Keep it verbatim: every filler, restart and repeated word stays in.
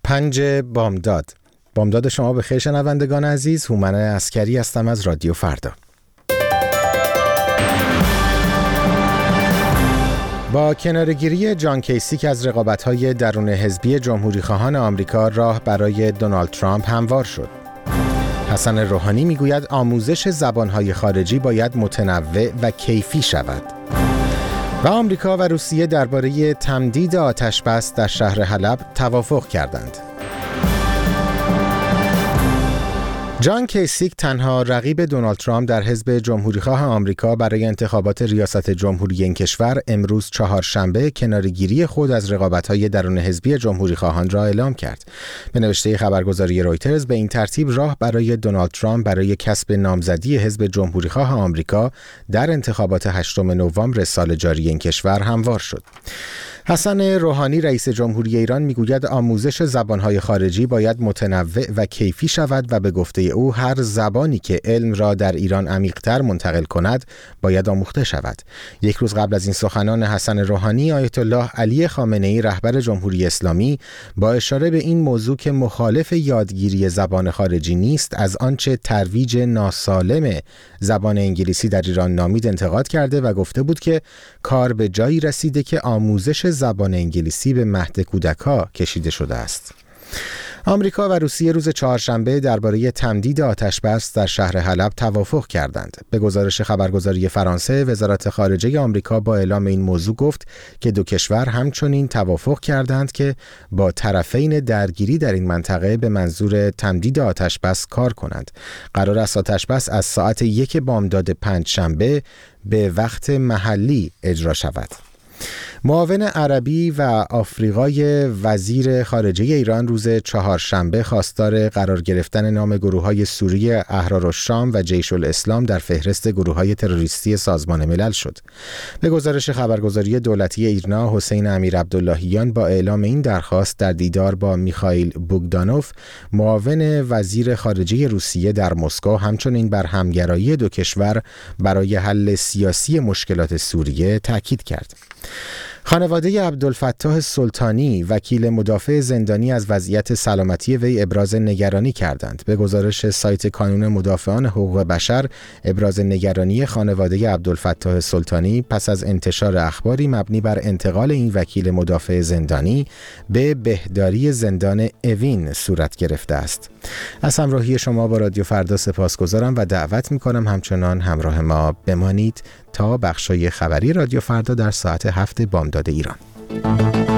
پنج بامداد. بامداد شما به خیر شنوندگان عزیز. هومن عسکری هستم از رادیو فردا. با کناره‌گیری جان کیسی که از رقابت‌های درون حزبی جمهوری‌خواهان آمریکا راه برای دونالد ترامپ هموار شد. حسن روحانی میگوید آموزش زبان‌های خارجی باید متنوع و کیفی شود. و آمریکا و روسیه درباره تمدید آتش‌بس در شهر حلب توافق کردند. جان کیسیک تنها رقیب دونالد ترامپ در حزب جمهوریخواه آمریکا برای انتخابات ریاست جمهوری این کشور امروز چهارشنبه کناره‌گیری خود از رقابت‌های درون حزبی جمهوریخواهان را اعلام کرد. به نوشته خبرگزاری رویترز به این ترتیب راه برای دونالد ترامپ برای کسب نامزدی حزب جمهوریخواه آمریکا در انتخابات هشتم نوامبر سال جاری این کشور هموار شد. حسن روحانی رئیس جمهوری ایران میگوید آموزش زبانهای خارجی باید متنوع و کیفی شود و به گفته او هر زبانی که علم را در ایران عمیق‌تر منتقل کند باید آموخته شود. یک روز قبل از این سخنان حسن روحانی، آیت الله علی خامنه‌ای رهبر جمهوری اسلامی با اشاره به این موضوع که مخالف یادگیری زبان خارجی نیست، از آنچه ترویج ناسالم زبان انگلیسی در ایران نامید انتقاد کرده و گفته بود که کار به جایی رسیده که آموزش زبان انگلیسی به مهد کودک‌ها کشیده شده است. آمریکا و روسیه روز چهارشنبه درباره تمدید آتش‌بس در شهر حلب توافق کردند. به گزارش خبرگزاری فرانسه، وزارت خارجه آمریکا با اعلام این موضوع گفت که دو کشور همچنین توافق کردند که با طرفین درگیری در این منطقه به منظور تمدید آتش‌بس کار کنند. قرار است آتش‌بس از ساعت یک بامداد پنجشنبه به وقت محلی اجرا شود. معاون عربی و آفریقای وزیر خارجه ایران روز چهارشنبه خواستار قرار گرفتن نام گروه‌های سوری احرارالشام و جیش الاسلام در فهرست گروه‌های تروریستی سازمان ملل شد. به گزارش خبرگزاری دولتی ایرنا، حسین امیر عبداللهیان با اعلام این درخواست در دیدار با میخائیل بوگدانوف، معاون وزیر خارجه روسیه در مسکو، همچنین بر همگرایی دو کشور برای حل سیاسی مشکلات سوریه تاکید کرد. خانواده عبدالفتاح سلطانی، وکیل مدافع زندانی، از وضعیت سلامتی وی ابراز نگرانی کردند. به گزارش سایت کانون مدافعان حقوق بشر، ابراز نگرانی خانواده عبدالفتاح سلطانی پس از انتشار اخباری مبنی بر انتقال این وکیل مدافع زندانی به بهداری زندان اوین صورت گرفته است. از همراهی شما با رادیو فردا سپاسگزارم و دعوت می‌کنم همچنان همراه ما بمانید تا بخشای خبری رادیو فردا در ساعت هفت بامداد ایران.